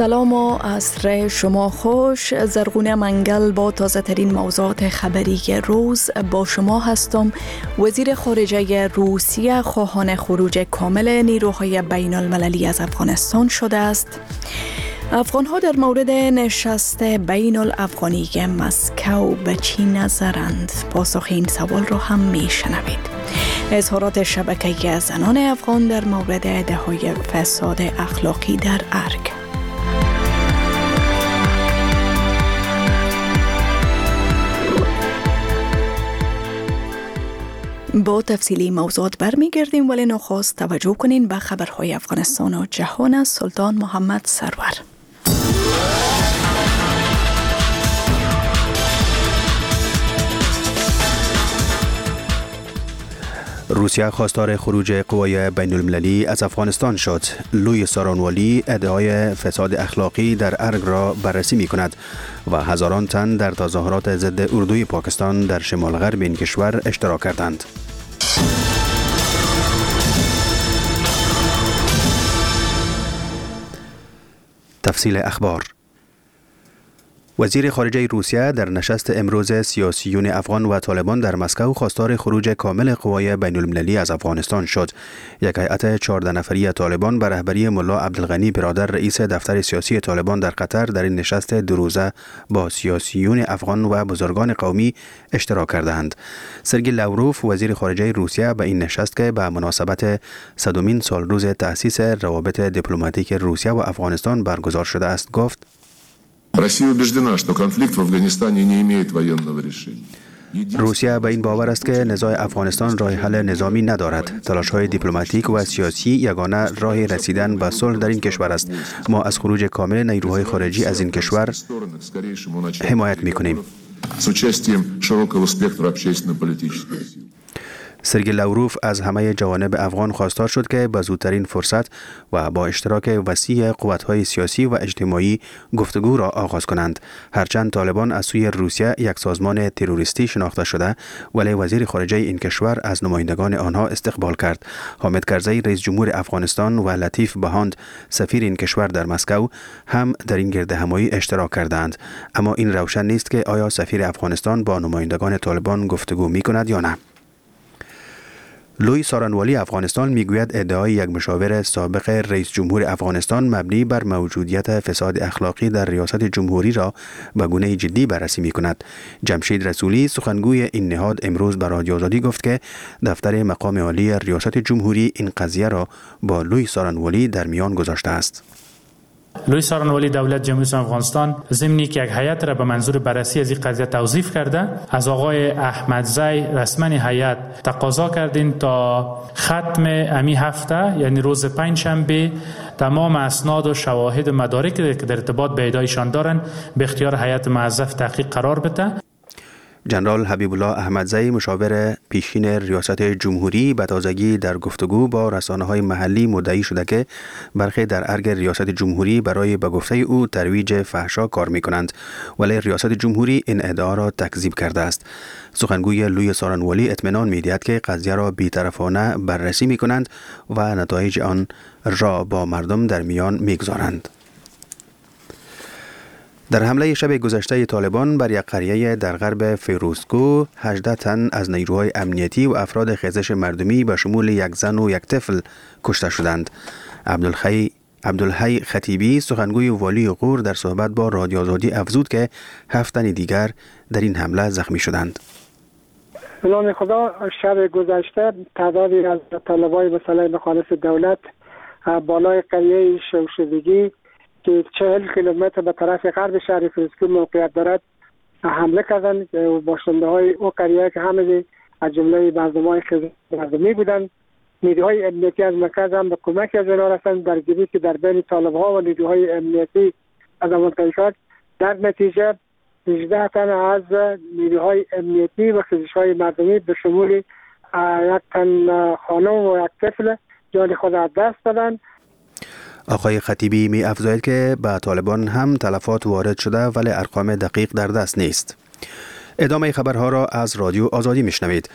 سلام و عصر شما خوش. زرغونه منگل با تازه ترین موضوعات خبری روز با شما هستم. وزیر خارجه روسیه خواهان خروج کامل نیروهای بین المللی از افغانستان شده است. افغان‌ها در مورد نشست بین الافغانی مسکو به چی نظرند؟ پاسخ این سوال را هم میشنوید. اظهارات شبکه زنان افغان در مورد دههای فساد اخلاقی در ارگ. با تفصیلی موضوعات برمیگردیم، ولی نخست توجه کنین به خبرهای افغانستان و جهان از سلطان محمد سرور. روسیه خواستار خروج قوای بین المللی از افغانستان شد. لوی سارانوالی ادعای فساد اخلاقی در ارگ را بررسی می کند و هزاران تن در تظاهرات ضد اردوی پاکستان در شمال غرب این کشور اشتراک کردند. تفصیل اخبار. وزیر خارجه روسیه در نشست امروز سیاسیون افغان و طالبان در مسکو خواستار خروج کامل قوای بین المللی از افغانستان شد. یک هیئت 14 نفری طالبان به رهبری ملا عبدالغنی برادر رئیس دفتر سیاسی طالبان در قطر در این نشست دو روزه با سیاسیون افغان و بزرگان قومی اشتراک کردند. سرگئی لاوروف وزیر خارجه روسیه به این نشست که به مناسبت 100مین سالروز تأسیس روابط دیپلماتیک روسیه و افغانستان برگزار شده است گفت: روسیه به این باور است که نزاع افغانستان راه حل نظامی ندارد. تلاش‌های دیپلماتیک و سیاسی یگانه راه رسیدن به صلح در این کشور است. ما از خروج کامل نیروهای خارجی از این کشور حمایت می‌کنیم. سرگئی لاوروف از همه جوانب افغان خواستار شد که به زودترین فرصت و با اشتراک وسیع قوت‌های سیاسی و اجتماعی گفتگو را آغاز کنند. هرچند طالبان از سوی روسیه یک سازمان تروریستی شناخته شده، ولی وزیر خارجه این کشور از نمایندگان آنها استقبال کرد. حامد کرزی رئیس جمهور افغانستان و لطیف بهاند سفیر این کشور در مسکو هم در این گردهمایی اشتراک کردند. اما این روشن نیست که آیا سفیر افغانستان با نمایندگان طالبان گفتگو می‌کند یا نه. لوی سارانوالی افغانستان میگوید ادعای یک مشاور سابق رئیس جمهور افغانستان مبنی بر موجودیت فساد اخلاقی در ریاست جمهوری را به گونه جدی بررسی می کند. جمشید رسولی سخنگوی این نهاد امروز به رادیو آزادی گفت که دفتر مقام عالی ریاست جمهوری این قضیه را با لوی سارانوالی در میان گذاشته است. لوی سارانوالی دولت جمهوری اسلامی افغانستان ضمن که یک هیئت را به منظور بررسی از این قضیه توظیف کرده، از آقای احمدزی رسما هیئت تقاضا کردیم تا ختم امی هفته، یعنی روز پنجشنبه، تمام اسناد و شواهد و مدارک که در ارتباط به ادعایشان دارند به اختیار هیئت موظف تحقیق قرار بده. جنرال حبیب الله احمدزی مشاور پیشین ریاست جمهوری به تازگی در گفتگو با رسانه‌های محلی مدعی شده که برخی در ارگ ریاست جمهوری برای به گفته او ترویج فحشا کار می‌کنند، ولی ریاست جمهوری این ادعا را تکذیب کرده است. سخنگوی لوی سارانوالی اطمینان می‌دهد که قضیه را بی‌طرفانه بررسی می‌کنند و نتایج آن را با مردم در میان می‌گذارند. در حمله شب گذشته طالبان بر یک قریه در غرب فیروزکوه 18 تن از نیروهای امنیتی و افراد خیزش مردمی به شمول یک زن و یک طفل کشته شدند. عبدالحی خطیبی سخنگوی والی غور در صحبت با رادیو آزادی افزود که 7 تن دیگر در این حمله زخمی شدند. به نام خدا، شب گذشته تعدادی از طالبای مسلح مخالف دولت بالای قریه شوشدگی که 40 کیلومتر به طرف غرب شهر فیروزکوه موقعیت دارد حمله کردند. باشنده‌های او قریه که همه از جمله مردم‌های مردمی بودند. نیروهای امنیتی از مرکز هم به کمک از آنها رسیدند در درگیری که در بین طالب‌ها و نیروهای امنیتی از منطقه شد. در نتیجه 18 تن از نیروهای امنیتی و خیزش‌های مردمی به شمول یک تن خانم و یک طفل جان خود از دست دادند. آقای خطیبی می افزاید که به طالبان هم تلفات وارد شده، ولی ارقام دقیق در دست نیست. ادامه خبرها را از رادیو آزادی میشنوید.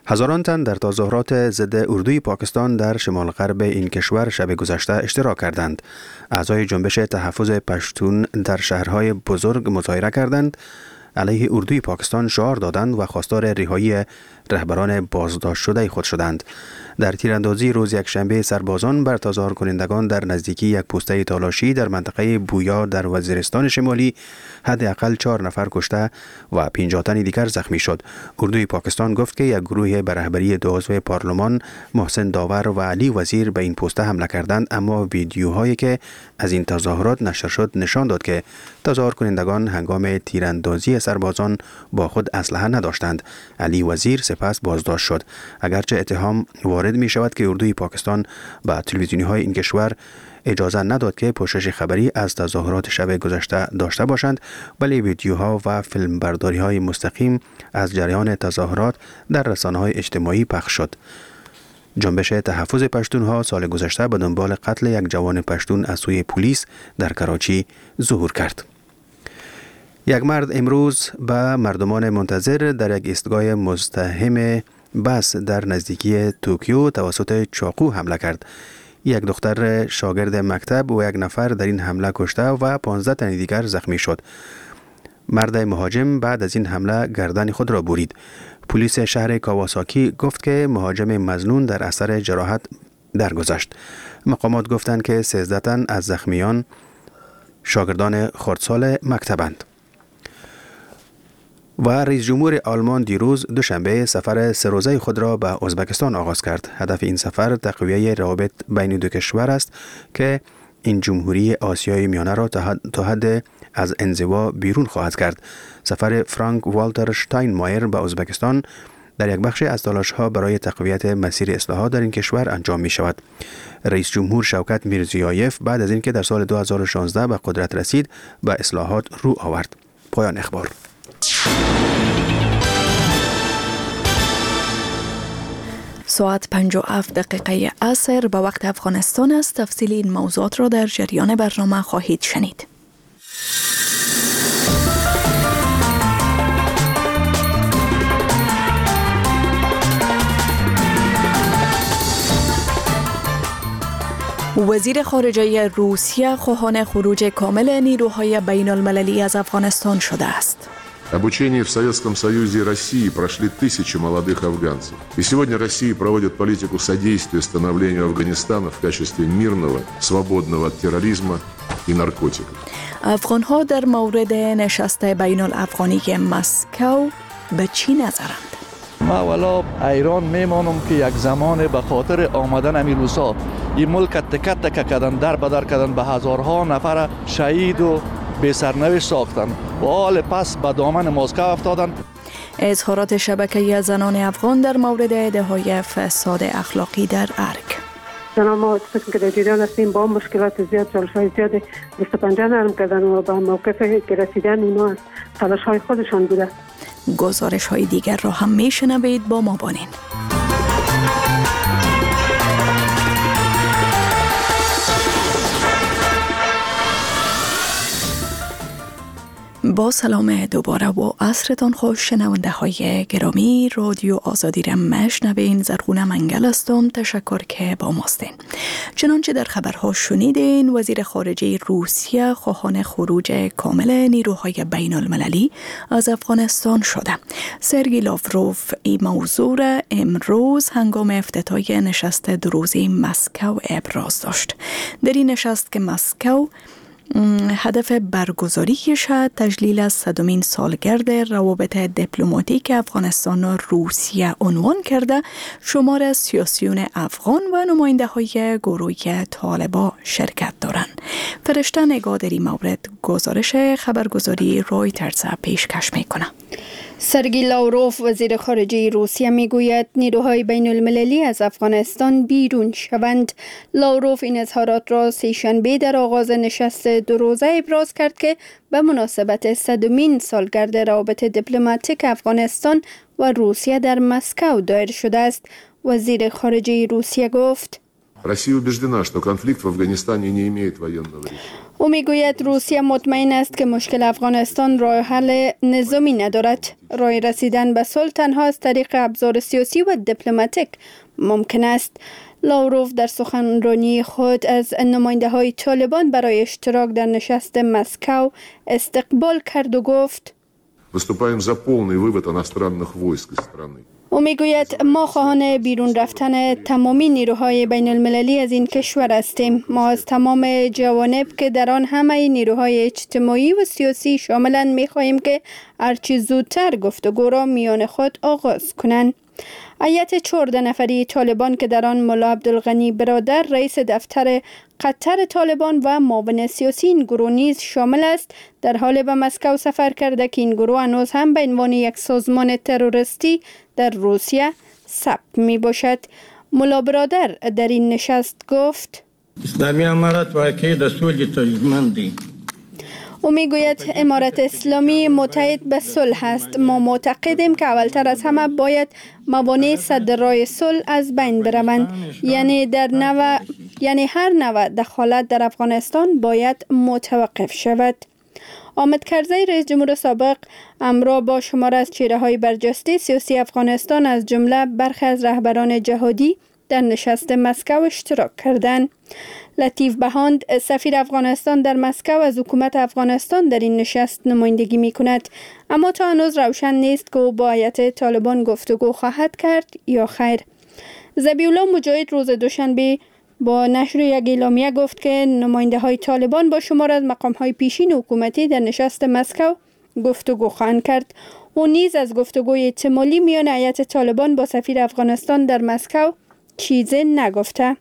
هزاران تن در تظاهرات ضد اردوی پاکستان در شمال غرب این کشور شب گذشته اشتراک کردند. اعضای جنبش تحفظ پشتون در شهرهای بزرگ مظاهره کردند، علیه اردوی پاکستان شعار دادند و خواستار رهایی رهبران بازداشت شده خود شدند. در تیراندازی روز یکشنبه سربازان بر تظاهر کنندگان در نزدیکی یک پوسته تالاشی در منطقه بویا در وزیرستان شمالی حداقل 4 نفر کشته و 50 تن دیگر زخمی شد. اردوی پاکستان گفت که یک گروه به رهبری 2 عضو پارلمان محسن داور و علی وزیر به این پوسته حمله کردند، اما ویدیوهایی که از این تظاهرات نشر شد نشان داد که تظاهر کنندگان هنگام تیراندازی سربازان با خود اسلحه نداشتند. علی وزیر سپس بازداشت شد. اگرچه اتهام وارد می شود که اردوی پاکستان با تلویزیونی های این کشور اجازه نداد که پوشش خبری از تظاهرات شب گذشته داشته باشند، ولی ویدیوها و فیلمبرداری های مستقیم از جریان تظاهرات در رسانه‌های اجتماعی پخش شد. جنبش تحفظ پشتونها سال گذشته به دنبال قتل یک جوان پشتون از سوی پلیس در کراچی ظهور کرد. یک مرد امروز به مردمان منتظر در یک ایستگاه مزدحم بس در نزدیکی توکیو توسط چاقو حمله کرد. یک دختر شاگرد مکتب و یک نفر در این حمله کشته و 15 تن دیگر زخمی شد. مرد مهاجم بعد از این حمله گردن خود را برید. پلیس شهر کاواساکی گفت که مهاجم مظنون در اثر جراحت درگذشت. مقامات گفتند که 13 تن از زخمیان شاگردان خردسال مکتبند. و رئیس جمهور آلمان دیروز دوشنبه سفر 3 روزه خود را به ازبکستان آغاز کرد. هدف این سفر تقویت روابط بین دو کشور است که این جمهوری آسیای میانه را تا حد از انزوا بیرون خواهد کرد. سفر فرانک والتر شتاینمایر به ازبکستان در یک بخش از تلاش‌ها برای تقویت مسیر اصلاحات در این کشور انجام می شود. رئیس جمهور شوکت میرزیایف بعد از اینکه در سال 2016 به قدرت رسید به اصلاحات رو آورد. پایان اخبار. ساعت 57 دقیقه عصر به وقت افغانستان است. تفصیل این موضوعات را در جریان برنامه خواهید شنید. وزیر خارجه روسیه خواهان خروج کامل نیروهای بین المللی از افغانستان شده است. Обучение в Советском Союзе и России прошли тысячи молодых афганцев. И сегодня Россия проводит политику содействия становлению Афганистана в качестве мирного, свободного от терроризма и наркотиков. افغان‌ها در مورد نشست بین الافغانی مسکو به چی نظرند؟ ما والا ایران میمانم که یک زمان به خاطر آمدن امیروسا این ملک تکه تکه کردن، در بدر کردن، به هزارها نفر شهید و به سرنوشت ساختن و حال پس به دامن مسکو افتادن. اظهارات شبکه زنان افغان در مورد ایده‌های فساد اخلاقی در ارگ. زنان ما که در جریان هستیم با مشکلات زیاد، چالش‌های زیاد دست پنجه نرم کردن و به موقفی که رسیدن اینا تلاش‌های خودشان بوده. گزارش‌های دیگر را هم میشنوید، با ما بانین. با سلام دوباره و عصرتان خوش شنونده های گرامی. رادیو آزادی را مشنوین. زرغونه منگل هستم. تشکر که با ماستین. چنانچه در خبرها شنیدین، وزیر خارجه روسیه خواهان خروج کامل نیروهای بین المللی از افغانستان شده. سرگی لاوروف این موضوع را امروز هنگام افتتاح نشست 2 روزه مسکو ابراز داشت. در این نشست که مسکو هدف برگزاریش تجلیل از 100مین سالگرد روابط دیپلماتیک افغانستان و روسیه عنوان کرده، شمار از سیاسیون افغان و نماینده های گروه طالبان شرکت دارند. فرشته نگاه در این مورد گزارش خبرگزاری رویترز پیشکش میکنه. سرگی لاوروف وزیر خارجه روسیه میگوید نیروهای بین المللی از افغانستان بیرون شوند. لاوروف این اظهارات را سه‌شنبه در آغاز نشست 2 روزه ابراز کرد که به مناسبت 100مین سالگرد روابط دیپلماتیک افغانستان و روسیه در مسکو دایر شده است. وزیر خارجه روسیه گفت: او میگوید روسیه مطمئن است که مشکل افغانستان راه حل نظامی ندارد. راه رسیدن به صلح تنها از طریق ابزار سیاسی و دیپلماتیک ممکن است. لاوروف در سخنرانی خود از نماینده های طالبان برای اشتراک در نشست مسکو استقبال کرد و گفت: Выступаем за полный вывод иностранных войск из страны. او میگوید ما خواهان بیرون رفتن تمامی نیروهای بین المللی از این کشور هستیم. ما از تمام جوانب که در آن همه نیروهای اجتماعی و سیاسی شاملند میخواهیم که هرچی زودتر گفتگو را میان خود آغاز کنند. هیئت 14 نفری طالبان که در آن ملا عبدالغنی برادر رئیس دفتر قطر طالبان و معاون سیاسی این گروه نیز شامل است، در حال به مسکو سفر کرده که این گروه هنوز هم به عنوان یک سازمان تروریستی در روسیه ثبت می باشد. ملا برادر در این نشست گفت: اسلامی امارت واقعی در صلح تضمین. او میگوید امارت اسلامی متحد به صلح است. ما معتقدیم که اولتر از همه باید موانع سد راه صلح از بین بروند، یعنی هر نوع دخالت در افغانستان باید متوقف شود. حامد کرزی رئیس جمهور سابق همراه با شمار از چهره‌های برجسته سیاسی افغانستان از جمله برخی از رهبران جهادی در نشست مسکو اشتراک کردند. لطیف بهاند سفیر افغانستان در مسکو از حکومت افغانستان در این نشست نمایندگی می کند، اما تا هنوز روشن نیست که او با هیئت طالبان گفتگو خواهد کرد یا خیر. ذبیح الله مجاهد روز دوشنبه با نشر یک اعلامیه گفت که نماینده های طالبان با شمار از مقام های پیشین حکومتی در نشست مسکو گفتگو خواهند کرد. او نیز از گفتگوی احتمالی میان هیئت طالبان با سفیر افغانستان در مسکو چیزی نگفته.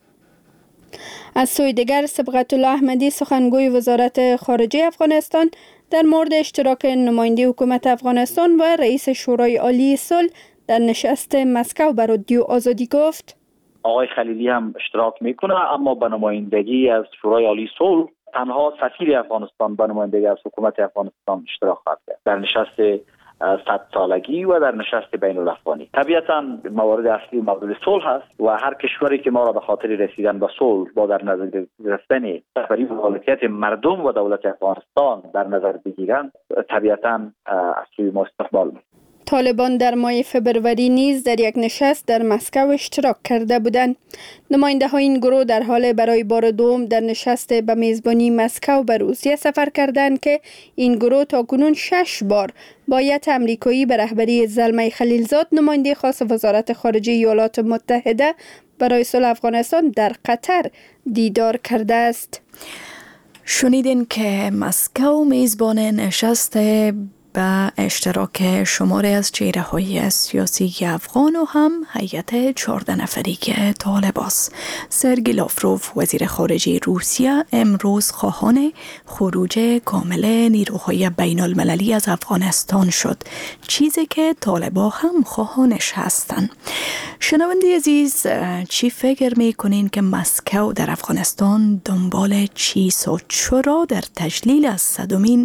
از سوی دیگر صبغت الله احمدی سخنگوی وزارت خارجه افغانستان در مورد اشتراک نماینده حکومت افغانستان و رئیس شورای عالی صلح در نشست مسکو بر رادیو آزادی گفت: آقای خلیلی هم اشتراک میکنه، اما به نمایندگی از شورای عالی صلح تنها سفیر افغانستان به نمایندگی از حکومت افغانستان اشتراک خواهد کرد در نشست 100 سالگی و در نشست بین الافغانی. طبیعتاً موارد اصلی موارد صلح است و هر کشوری که ما را به خاطر رسیدن به صلح با در نظر گرفتن رهبری و مالکیت مردم و دولت افغانستان در نظر بگیرند، طبیعتاً از سوی ما استقبال می‌کنند. طالبان در ماه فبروری نیز در یک نشست در مسکو اشتراک کرده بودند. نماینده های این گروه در حال برای بار دوم در نشست به میزبانی مسکو به روسیه سفر کردند که این گروه تاکنون 6 بار با هیئت امریکایی به رهبری زلمه خلیلزاد نماینده خاص وزارت خارجه ایالات متحده برای صلح افغانستان در قطر دیدار کرده است. شنیدین که مسکو میزبان نشست به اشتراک شماره از چهره‌های سیاسی افغان و هم هیئت 14 نفری طالب است. سرگئی لاوروف وزیر خارجه روسیه امروز خواهان خروج کامل نیروهای بین المللی از افغانستان شد، چیزی که طالبا هم خواهانش هستند. شنونده عزیز، چی فکر میکنین که مسکو در افغانستان دنبال چیست و چرا در تجلیل از 100مین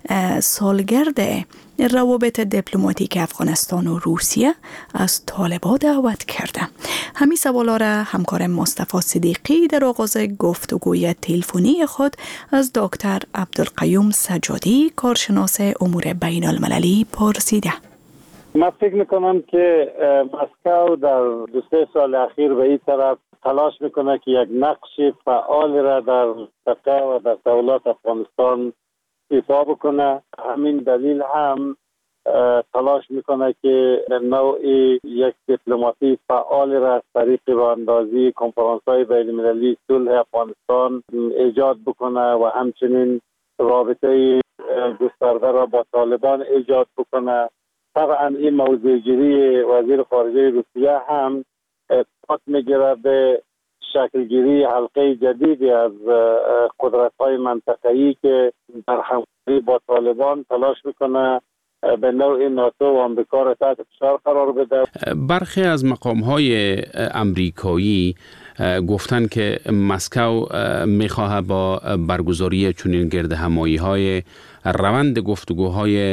سالگرد روابط دیپلماتیک افغانستان و روسیه از طالبان دعوت کرده؟ همین سوالا را همکار مصطفی صدیقی در آغاز گفتگوی تلفنی خود از دکتر عبدالقیوم سجادی کارشناس امور بین المللی پرسیده. من فکر میکنم که مسکو در 2-3 سال اخیر به این طرف تلاش میکنه که یک نقش فعال را در منطقه و در تحولات افغانستان ایفا بکنه. همین دلیل هم تلاش میکنه که نوعی یک دیپلماسی فعال را از طریق راهاندازی کنفرانس‌های بین‌المللی صلح افغانستان ایجاد بکنه و همچنین رابطه گسترده را با طالبان ایجاد بکنه. طبعا این موضوع گیری وزیر خارجه روسیه هم پات میگیره به شکلگیری حلقه جدیدی از قدرت‌های منطقه‌ای که در همکاری با طالبان تلاش میکنه به نوع ناتو و آمریکا را تحت فشار قرار بده. برخی از مقام‌های امریکایی گفتن که مسکو میخواهد با برگزاری چنین گردهمایی‌های روند گفتگوهای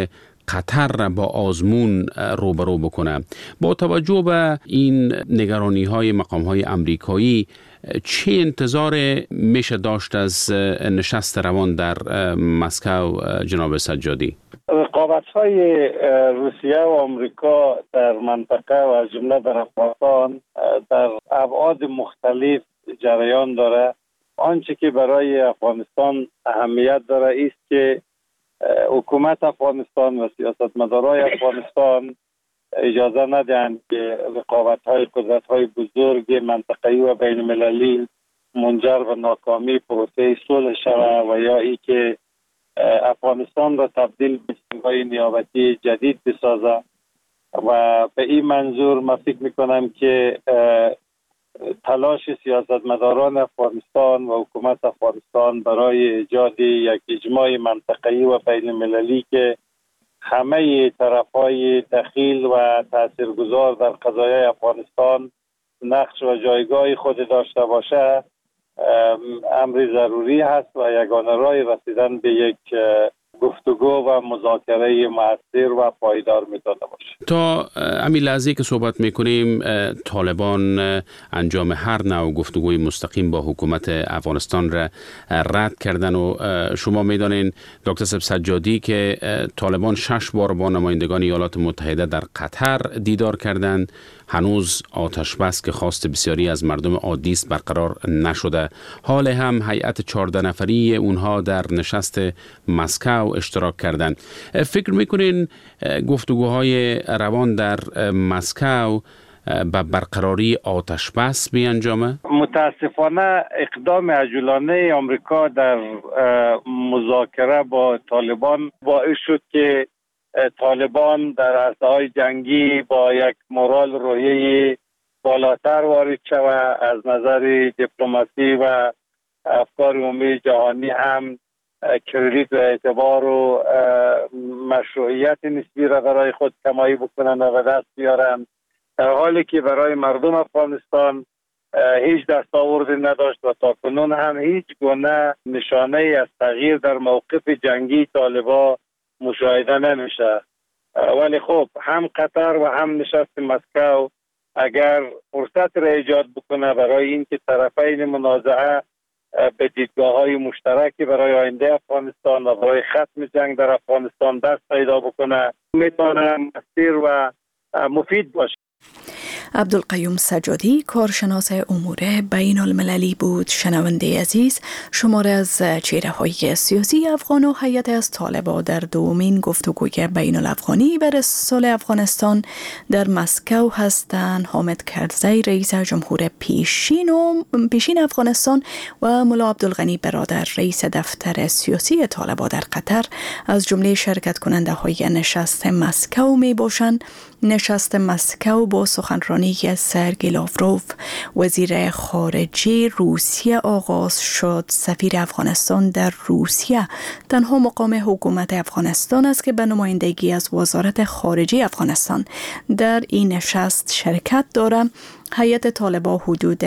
قطر را با آزمون روبرو بکنه. با توجه به این نگرانی های مقام های امریکایی، چه انتظار میشه داشت از نشست روان در مسکو جناب سجادی؟ رقابت‌های روسیه و آمریکا در منطقه و از جمله در افغانستان در ابعاد مختلف جریان داره. آنچه که برای افغانستان اهمیت داره است که حکومت افغانستان و سیاستمدارای افغانستان اجازه ندهند که رقابت‌های قدرت‌های بزرگ منطقه‌ای و بین‌المللی منجر به ناکامی پروسه صلح شود و یا ای که افغانستان را تبدیل به سنگای نیابتی جدید بسازه. و به این منظور من فکر میکنم که تلاش سیاستمداران افغانستان و حکومت افغانستان برای ایجاد یک اجماع منطقه‌ای و بین‌المللی که همه طرف‌های دخیل و تاثیرگذار در قضایای افغانستان نقش و جایگاه خود داشته باشه امر ضروری هست و یگانه راه رسیدن به یک گفتگو و مذاکره مؤثر و پایدار میتونه باشه. تا همین لحظه که صحبت میکنیم طالبان انجام هر نوع گفتگوی مستقیم با حکومت افغانستان را رد کردن و شما میدانین دکتر سجادی که طالبان 6 بار با نمایندگان ایالات متحده در قطر دیدار کردند. هنوز آتش بس که خواست بسیاری از مردم عادی است برقرار نشده. حال هم هیئت 14 نفری اونها در نشست مسکو اشتراک کردند. فکر میکنین گفتگوهای روان در مسکو به برقراری آتش بس بیانجامه؟ متاسفانه اقدام عجولانه آمریکا در مذاکره با طالبان باعث شد که طالبان در عرصه‌های جنگی با یک مورال روحی بالاتر وارد شود. از نظر دیپلماسی و افکار عمومی جهانی هم کردیت و اعتبار و مشروعیت نسبی را برای خود کمایی بکنند و دست بیارند، در حالی که برای مردم افغانستان هیچ دستاوردی نداشت و تاکنون هم هیچ گونه نشانه از تغییر در موقف جنگی طالبان مشاهده نمیشه. ولی خب هم قطر و هم نشست مسکو اگر فرصت را ایجاد بکنه برای اینکه طرفین منازعه به دیدگاه‌های مشترکی برای آینده افغانستان و برای ختم جنگ در افغانستان دست پیدا بکنه، میتونه مؤثر و مفید باشه. عبدالقیوم سجادی، کارشناس امور بین المللی بود. شنونده عزیز، شمار از چهره‌های سیاسی افغان و هیئت از طالبان در دومین گفتگوی بین الافغانی بر صلح افغانستان در مسکو هستند. حامد کرزی رئیس جمهور پیشین افغانستان و ملا عبدالغنی برادر رئیس دفتر سیاسی طالبان در قطر از جمله شرکت کننده های نشست مسکو می باشند. نشست مسکو با سخنرانی سرگئی لاوروف وزیر خارجه روسیه آغاز شد. سفیر افغانستان در روسیه تنها مقام حکومت افغانستان است که به نمایندگی از وزارت خارجه افغانستان در این نشست شرکت دارد. هیئت طالبان حدود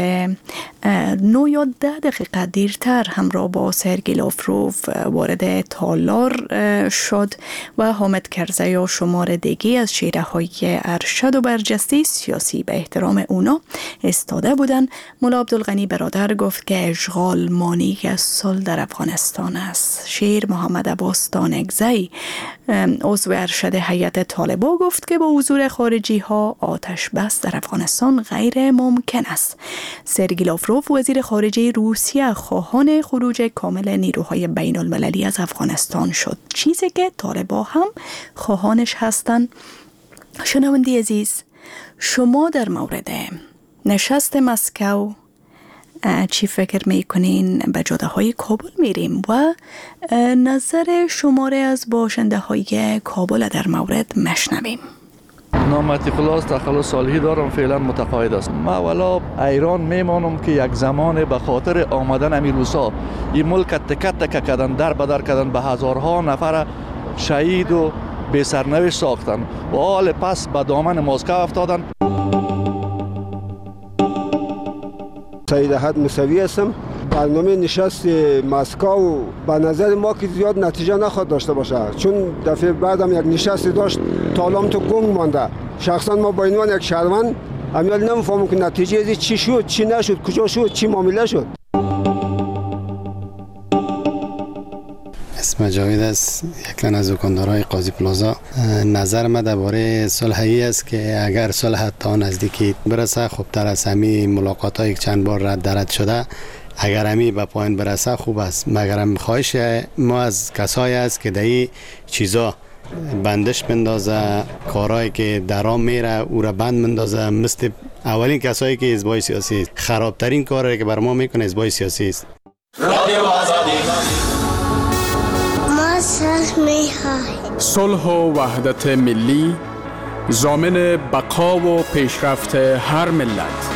9 یا 10 دقیقه دیرتر همراه با سرگئی لاوروف وارد تالار شد و حامد کرزی و شمار دیگه از چهره‌های ارشد و برجسته سیاسی به احترام اونا ایستاده بودند. ملا عبدالغنی برادر گفت که اشغال مانع صلح در افغانستان است. شیر محمد عباس دانگزی عضو ارشد هیئت طالبان گفت که با حضور خارجی ها آتش بس در افغانستان غیر ممکن است. سرگئی لاوروف وزیر خارجه روسیه خواهان خروج کامل نیروهای بین المللی از افغانستان شد، چیزی که طالبان هم خواهانش هستند. شنونده عزیز، شما در مورد نشست مسکو چی فکر میکنین؟ به جاده های کابل میریم و نظر شماره از باشنده های کابل در مورد مشنویم. نام خلاص تخلص صالحی دارم، فعلا متقاعد است. ما ولا ایران میمانم که یک زمان به خاطر آمدن امیرموسی این ملک تک کردن، در بدر کردن، به هزارها نفر شهید و به سرنوشت ساختن و حال پس به دامن مسکو افتادن. سید احد موسوی هستم، برنامه نشست مسکو به نظر ما که زیاد نتیجه نخواهد داشته باشه، چون دفعه بعدم یک نشست داشت تالام تو گنگ مانده. شخصا ما با عنوان یک شهروند امیال نمیفهمم که نتیجه ازی چی شد، چی نشد، کجا شد، چی معامله شد. اسم جاوید است، یک از دکاندارای قاضی پلازا. نظر ما درباره صلح است که اگر صلح تا نزدیکی برسه خوبتر است. همین ملاقات‌های چند بار رد شده اگر همی به پایان برسه خوب است، مگر هم خواهش ما از کسایی است که دایی چیزا بندش بندازه، کارهایی که درام میره او را بند بندازه. مثل اولین کسایی که حزبای سیاسی است، خرابترین کاری که بر ما میکنه حزبای سیاسی است. صلح و وحدت ملی ضامن بقا و پیشرفت هر ملت.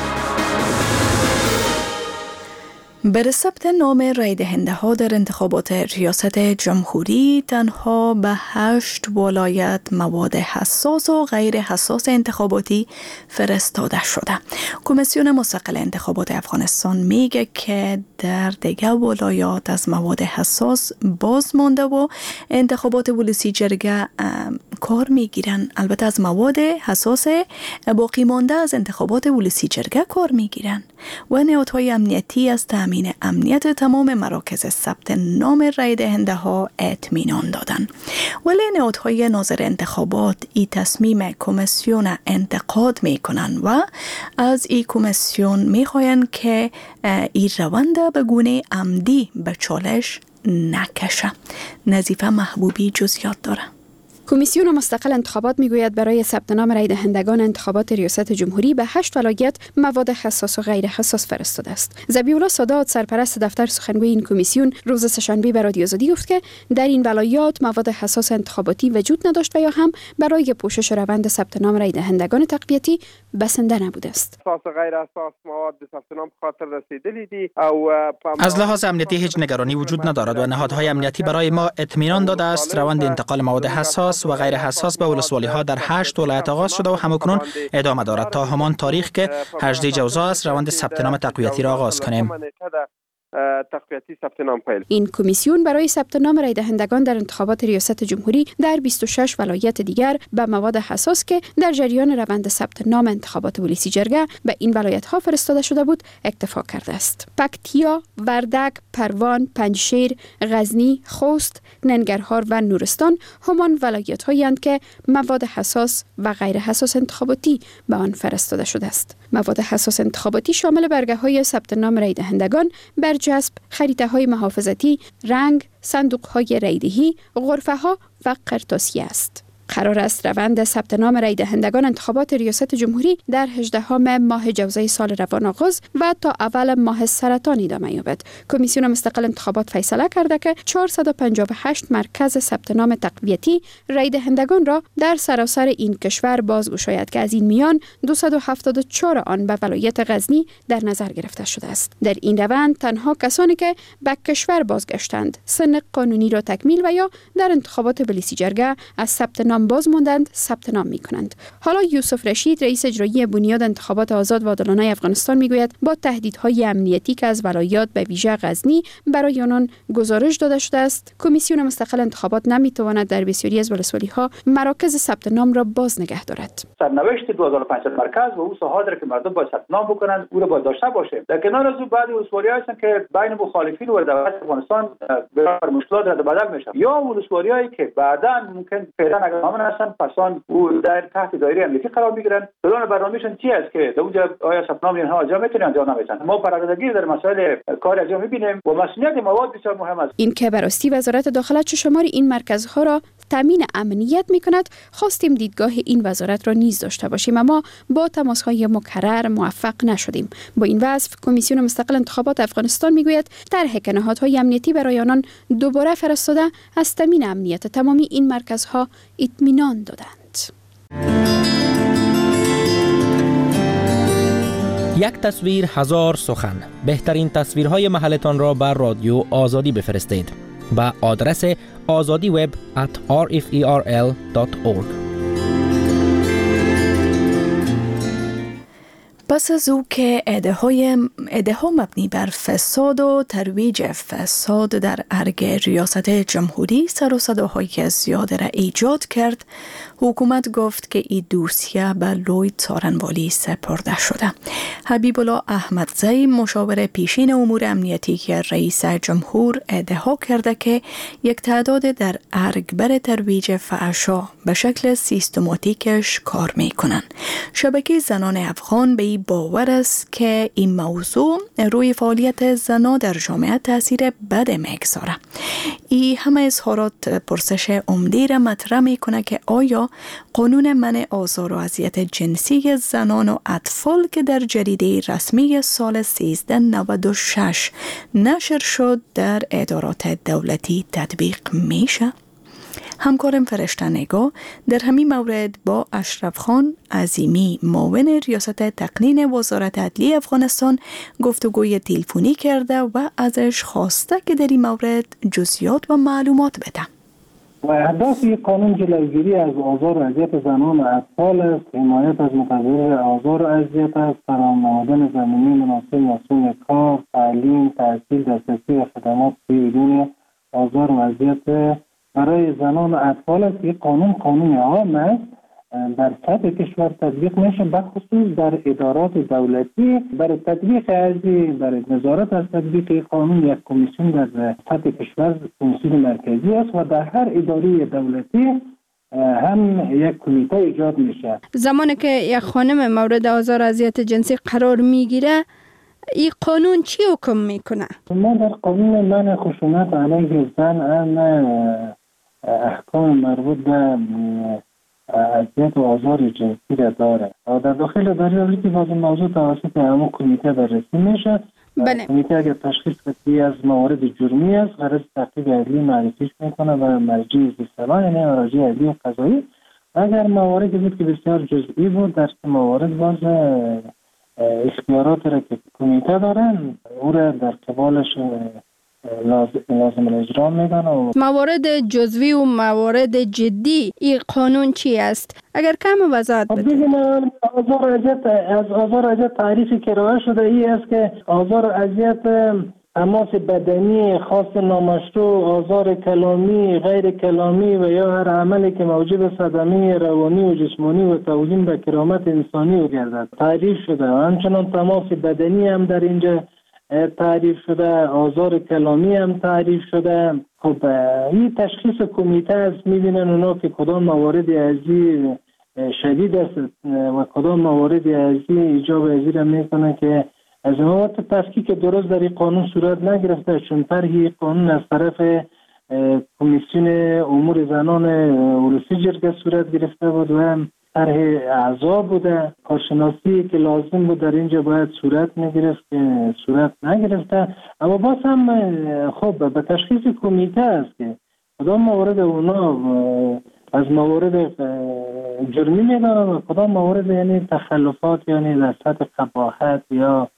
برای ثبت نام رای دهنده ها در انتخابات ریاست جمهوری تنها به 8 ولایت مواد حساس و غیر حساس انتخاباتی فرستاده شده. کمیسیون مستقل انتخابات افغانستان میگه که در دیگر ولایات از مواد حساس باز مانده و انتخابات ولسی جرگه کار میگیرن. البته از مواد حساس باقی مانده از انتخابات ولسی جرگه کار میگیرن و نهادهای امنیتی از تامین امنیت تمام مراکز ثبت نام رای دهنده ها اطمینان دادن. ولی نهادهای ناظر انتخابات این تصمیم کمیسیون انتقاد میکنن و از این کمیسیون میخواین که این روند به گونه عمدی به چالش نکشه. نظیفه محبوبی جزئیات داره. کمیسیون مستقل انتخابات میگوید برای ثبت نام رای دهندگان انتخابات ریاست جمهوری به 8 ولایت مواد حساس و غیر حساس فرستاده است. ذبیح‌الله سادات سرپرست دفتر سخنگوی این کمیسیون روز سه‌شنبه به رادیو آزادی گفت که در این ولایات مواد حساس انتخاباتی وجود نداشت و یا هم برای پوشش روند ثبت نام رای دهندگان تقویتی بسنده نبوده است. حساس و غیر حساس مواد ثبت نام خاطر رسیدلی دی او از لحاظ امنیتی هیچ نگرانی وجود ندارد و نهادهای امنیتی برای ما اطمینان داده است روند انتقال مواد حساس و غیر حساس به ولسوالی ها در 8 ولایت آغاز شده و همکنون ادامه دارد تا همان تاریخ که 18 جوزا است روند ثبت نام تقویتی را آغاز کنیم. این کمیسیون برای ثبت نام رای دهندگان در انتخابات ریاست جمهوری در 26 ولایت دیگر به مواد حساس که در جریان روند ثبت نام انتخابات ولسی جرگه به این ولایت ها فرستاده شده بود اکتفا کرده است. پکتیا، وردک، پروان، پنجشیر، غزنی، خوست، ننگرهار و نورستان همان ولایت هایی اند که مواد حساس و غیر حساس انتخاباتی به آن فرستاده شده است. مواد حساس انتخاباتی شامل برگه های ثبت نام رای دهندگان، برجسب، خریطه های محافظتی، رنگ، صندوق های رای دهی، غرفه ها و قرطاسیه است. قرار است روند ثبت نام رای دهندگان انتخابات ریاست جمهوری در 18 ماه جوزه سال روان آغاز و تا اول ماه سرطان ادامه یابد. کمیسیون مستقل انتخابات فیصله کرده که 458 مرکز ثبت نام تقویتی رای دهندگان را در سراسر این کشور بازگشاید که از این میان 274 آن به ولایت غزنی در نظر گرفته شده است. در این روند تنها کسانی که به کشور بازگشتند، سن قانونی را تکمیل و یا در انتخابات ولسی جرگه از ثبت نام باز ماندند ثبت نام می کنند. حالا یوسف رشید رئیس اجرایی بنیاد انتخابات آزاد و عادلانه افغانستان میگوید با تهدیدهای امنیتی که از ولایات به ویژه غزنی برای آنان گزارش داده شده است، کمیسیون مستقل انتخابات نمیتواند در بسیاری از ولسوالی ها مراکز ثبت نام را باز نگه دارد. سرنوشت 2500 مرکز و اون ساحات که مردم باید ثبت نام بکنند او را باید داشته باشه. در کنار از اون بعضی ولسوالی هستن که بین مخالفین و دولت افغانستان به مشکلات رد بدل میشن، یا ولسوالیایی که بعدا ممکن فعلا نامن هستن پسان او در تحت دایره امنیتی قرار میگیرن. پلان برنامه‌شون چی است که در اونجا آیا ثبت نام اینها انجام میتونن انجام نمیتونن. ما پرونده در مسائل کار انجام میبینیم و مسئولیت مواد بسیار مهم است. این که براستی وزارت داخله شمار این مرکزها را تامین امنیت میکند، خواستیم دیدگاه این وزارت را نیز داشته باشیم اما با تماس‌های مکرر موفق نشدیم. با این وصف کمیسیون مستقل انتخابات افغانستان میگوید طرح که نهادهای امنیتی برای آنان دوباره فرستاده از تامین امنیت تمامی این مرکزها اطمینان دادند. یک تصویر هزار سخن. بهترین تصویرهای محلتان را بر رادیو آزادی بفرستید با آدرس azadiweb@rferl.org. پس از او که ایده ها مبنی بر فساد و ترویج فساد در ارگ ریاست جمهوری سر و صداهای زیاده را ایجاد کرد، حکومت گفت که این دوسیه به لوی څارنوالی سپرده شده. حبیب الله احمدزی، مشاور پیشین امور امنیتی رئیس جمهور، ادعا کرده که یک تعداد در ارگ بر ترویج فحشا به شکل سیستماتیکش کار میکنن. شبکه زنان افغان به این باور است که این موضوع روی فعالیت زنان در جامعه تاثیر بد میگذاره. این همه اظهارات پرسش عمده را مطرح میکنه که آیا قانون منع آزار و اذیت جنسی زنان و اطفال که در جریده رسمی سال 1396 نشر شد در ادارات دولتی تطبیق میشه؟ همکارم فرشته نگاه در همین مورد با اشرف خان عظیمی، معاون ریاست تقنین وزارت عدلیه افغانستان، گفتگوی تلفنی کرده و ازش خواسته که در این مورد جزئیات و معلومات بده. و اهداف این قانون جلوگیری از آزار و اذیت زنان و اطفال است، حمایت از متضرر آزار و اذیت است، فراهم نمودن زمینه مناسب مسئول کار، تعلیم، تحصیل، دسترسی و خدمات بدون آزار و اذیت برای زنان و اطفال است. این قانون عام است، در سطح کشور تطبیق میشه، بخصوص در ادارات دولتی. برای تطبیق برای نظارت از تطبیق قانون یک کمیسیون در سطح کشور، کمیسیون مرکزی است و در هر اداره دولتی هم یک کمیته ایجاد میشه. زمانی که یک خانم مورد آزار و اذیت جنسی قرار میگیره، این قانون چی حکم میکنه؟ ما در قانون منع خشونت علیه زن احکام مربوط به اذیت و آزار جنسی را داره و در داخل دریایی که باز موضوع توسط همون کمیته بررسی میشه. کمیته اگر تشخیص قطعی از موارد جرمی است، غرض تعقیب عدلی معرفیش میکنه و مرجع زیرسوال، یعنی مراجع عدلی و قضایی. اگر مواردی بود که بسیار جزئی بود، در موارد باز اختیارات را که کمیته دارن او را در قبالش لازم اجرا میدن. موارد جزوی و موارد جدی این قانون چی است؟ اگر کم وضاحت بدید. آزار و اذیت تعریفی که ارائه شده این است که آزار و اذیت تماس بدنی خاص نامشروع، آزار کلامی، غیر کلامی و یا هر عملی که موجب صدمه روانی و جسمانی و توهین به کرامت انسانی گردد تعریف شده. همچنان تماس بدنی هم در اینجا تعریف شده، آزار کلامی هم تعریف شده. خب این تشخیص کمیته است، میبینن اونا که کدام موارد ازی شدید است و کدام موارد ازی ایجاب ازی را میکنه که از موارد تفکیک درست در این قانون صورت نگرفته، چون طرح قانون از طرف کمیسیون امور زنان اروسی جرگه صورت گرفته بود و طرح اعضا بوده. کارشناسی که لازم بود در اینجا باید صورت میگرفت که صورت نگرفته. اما باز هم خب به تشخیص کمیته است که کدام موارد اونا از موارد جرمی میدارن و کدام موارد یعنی تخلفات، یعنی در سطح قباحت یا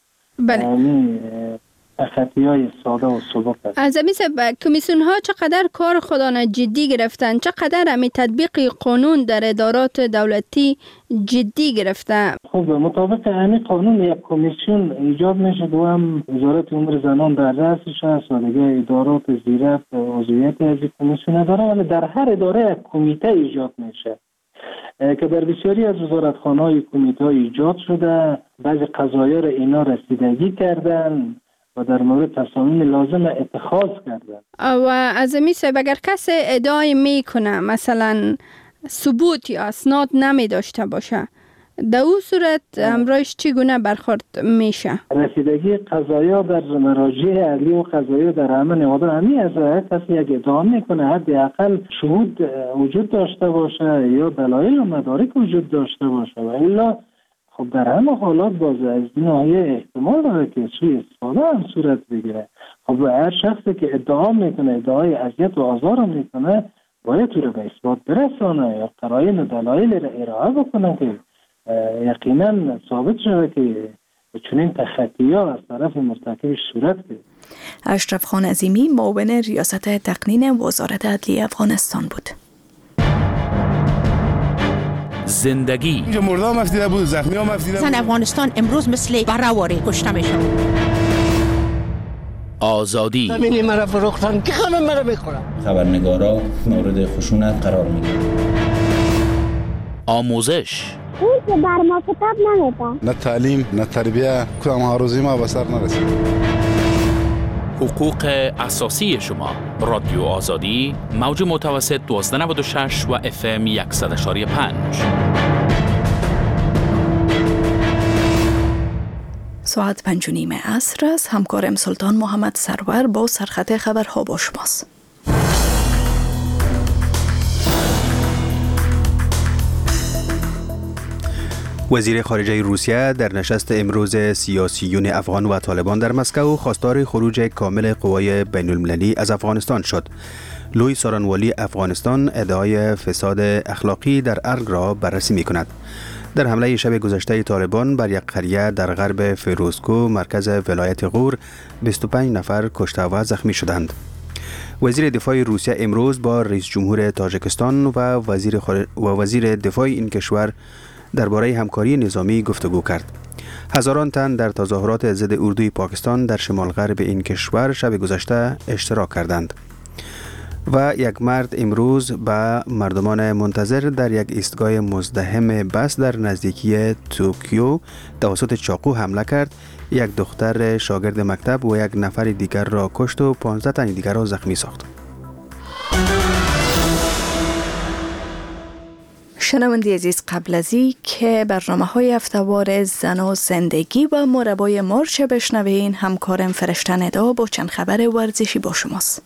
خطیای ساده و سبک است. از این کمیسیون ها چقدر کار خودانه جدی گرفتن، چقدر همی تطبیق قانون در ادارات دولتی جدی گرفته؟ خب مطابق همین قانون یک کمیسیون ایجاد میشه و هم وزارت امور زنان در رأسش هست و دیگه ادارات زیرفت عضویت از این کمیسیون داره، ولی در هر اداره یک کمیته ایجاد میشه که در بسیاری از وزارتخانه‌های کمیته ایجاد شده. بعضی قضایا را اینا رسیدگی کردن و در مورد تصامیم لازم اتخاذ کردن. و از میسه اگر کسی ادعای میکنه مثلا ثبوت یا اسناد نمی داشته باشه، در او صورت همراهش چگونه برخورد میشه؟ رسیدگی قضایا در مراجع عدلی و قضایی در همه نهادها همین از کسی یک ادعا میکنه حداقل شهود وجود داشته باشه یا دلایل و مدارک وجود داشته باشه و الا خب در همه حالات باز از این ناحیه احتمال داره که سوء استفاده هم صورت بگیره. خب هر شخصی که ادعا میکنه، ادعای اذیت و آزار میکنه، باید او رو به اثبات برسانه یا قرائن و دلایل را ارائه بکنه که یقینا ثابت شده که چنین تخطی‌ها از طرف مرتکبش صورت گرفت. اشرف خان عظیمی، معاون ریاست تقنین وزارت عدلیه افغانستان بود. زندگی. اینجا مرده هم افتیده بود، زخمی هم افتیده بود. افغانستان امروز مثل برآوری کشته میشه. آزادی. زمینی مرا فروختن که همه مرا میخورن. خبرنگارا مورد خشونت قرار میگیرن. آموزش. اون که بر ما کتاب نمیده. نه تعلیم، نه تربیه، کدام آرزوی ما به سر نرسید. حقوق اساسی شما. رادیو آزادی، موج متوسط 1296 و FM 100.5. ساعت 5:30 عصر است. همکارم سلطان محمد سرور با سرخط خبرها با شماست. وزیر خارجه روسیه در نشست امروز سیاسیون افغان و طالبان در مسکو خواستار خروج کامل قوای بین المللی از افغانستان شد. لوی سارنوالی افغانستان ادعای فساد اخلاقی در ارگ را بررسی می کند. در حمله شب گذشته طالبان بر یک قریه در غرب فیروزکو مرکز ولایت غور 25 نفر کشته و زخمی شدند. وزیر دفاع روسیه امروز با رئیس جمهور تاجیکستان و وزیر دفاع این کشور درباره همکاری نظامی گفتگو کرد. هزاران تن در تظاهرات ضد اردوی پاکستان در شمال غرب این کشور شب گذشته اشتراک کردند. و یک مرد امروز به مردمان منتظر در یک ایستگاه مزدحم بس در نزدیکی توکیو توسط چاقو حمله کرد. یک دختر شاگرد مکتب و یک نفر دیگر را کشت و 15 تن دیگر را زخمی ساخت. شنونده عزیز، قبل از این که برنامه‌های هفته‌وار زن و زندگی و مربای مارچ بشنوین، همکارم فرشته ندا با چند خبر ورزشی با شماست.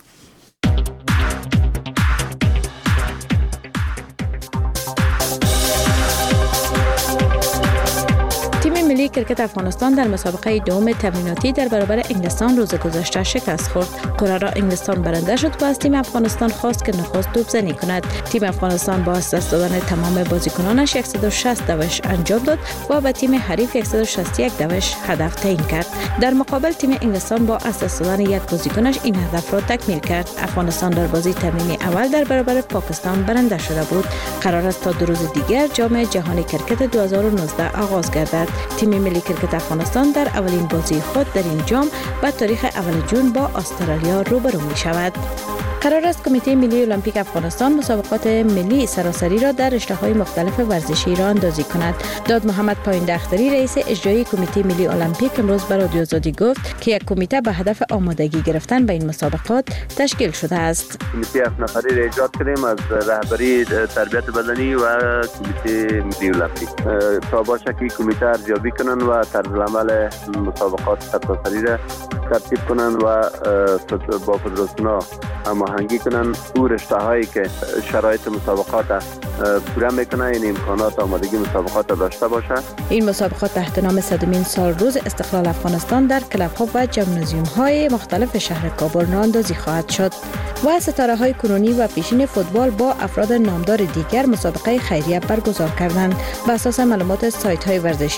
تیم ملی کرکت افغانستان در مسابقه دوم تمریناتی در برابر انگلستان روز گذشته شکست خورد. قرعه را انگلستان برنده شد و از تیم افغانستان خواست که نخست توپزنی کند. تیم افغانستان با از دست دادن تمام بازیکنانش 160 دوش انجام داد و به تیم حریف 161 دوش هدف تعیین کرد. در مقابل تیم انگلستان با از دست دادن یک بازیکنش این هدف را تکمیل کرد. افغانستان در بازی تمرینی اول در برابر پاکستان برنده شده بود. قرار است تا 2 روز دیگر جام جهانی کرکت 2019 آغاز گردد. تیم ملی کرکت افغانستان در اولین بازی خود در این جام به تاریخ اول جون با استرالیا روبرو می شود. قرار است کمیته ملی المپیک افغانستان مسابقات ملی سراسری را در رشته‌های مختلف ورزشی را اندازی کند. داد محمد پایینده اختری رئیس اجرایی کمیته ملی المپیک امروز به رادیو آزادی گفت که یک کمیته به هدف آمادگی گرفتن به این مسابقات تشکیل شده است. کمیته 7 نفری را ایجاد کردیم از رهبری تربیت بدنی و کمیته ملی المپیک تا باشه که کمیته ارزیابی کنند و طرز عمل مسابقات سراسری را ترتیب کنند و با فدراسیون‌ها هماهنگی کنن او رشته هایی که شرایط مسابقات پورا میکنه، این امکانات آمادگی مسابقات داشته باشه. این مسابقات تحت نام 100مین سال روز استقلال افغانستان در کلب ها و جیمنازیوم های مختلف شهر کابل راهاندازی خواهد شد و ستاره های کنونی و پیشین فوتبال با افراد نامدار دیگر مسابقه خیریه برگزار کردند. بر اساس معلومات سایت های ورزشی